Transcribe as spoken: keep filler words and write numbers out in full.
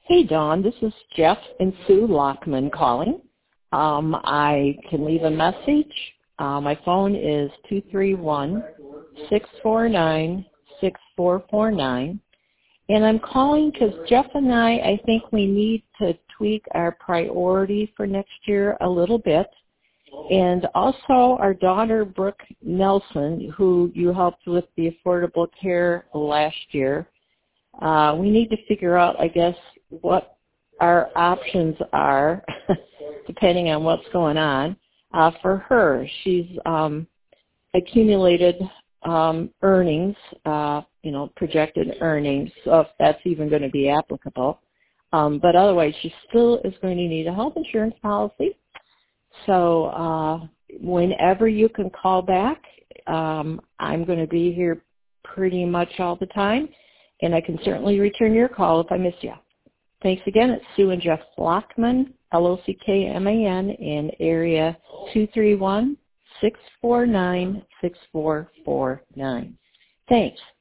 Hey, Dawn. This is Jeff and Sue Lockman calling. Um, I can leave a message. Uh, my phone is two three one, six four nine, six four four nine. And I'm calling because Jeff and I, I think we need to tweak our priority for next year a little bit. And also our daughter, Brooke Nelson, who you helped with the Affordable Care last year, uh, we need to figure out, I guess, what our options are, depending on what's going on, uh, for her. She's um, accumulated um, earnings, uh, you know, projected earnings, so if that's even going to be applicable. Um, but otherwise, she still is going to need a health insurance policy. So uh, whenever you can call back, um, I'm going to be here pretty much all the time, and I can certainly return your call if I miss you. Thanks again. It's Sue and Jeff Lockman, L O C K M A N, in area two three one, six four nine, six four four nine. Thanks.